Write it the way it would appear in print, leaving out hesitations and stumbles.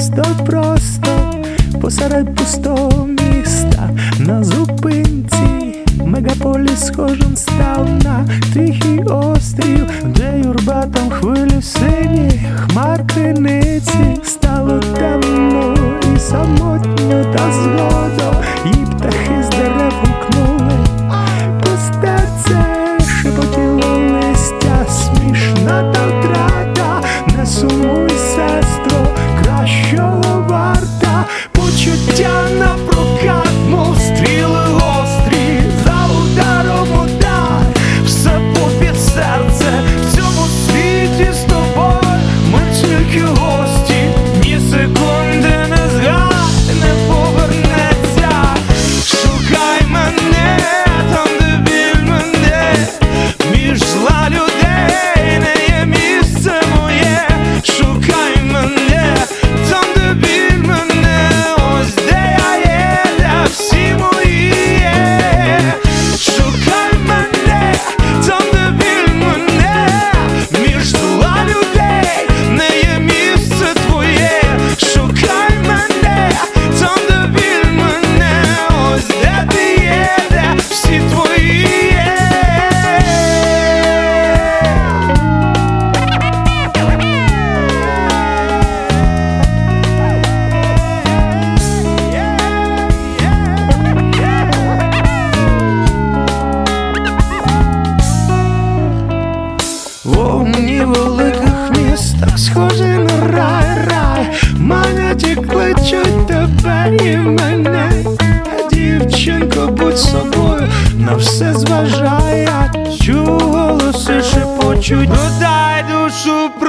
просто посеред пустого міста, на зупинці мегаполіс схожим став на тихий острів, де юрба там хвилі сині, хмар криниці. Стало темно і самотньо, та згодом і птахи з дерев гукнули. Пусте це шепотіло листя, смішна та втрата. Не сумуй, сестро, кращого варта. Почуття на прокат, мов стріли гострі, за ударом удар, все попід серце. В цьому світі з тобою ми тільки гості, ні секунди не згай, не повернеться. Шукай мене там, де біль мене, між зла людей не є місце моє. Шукай мене там, де біль мене, ось де я є, де всі мої є. Шукай мене там, де біль мене, між зла людей не є місце твоє. Шукай мене там, де біль мене, ось де ти є, де всі твої є. Вогні великих міст, так схожі на рай, манять і кличуть тебе і мене. Дівчинко, будь собою, на все зважай, я чую голоси шепочуть. Додай душу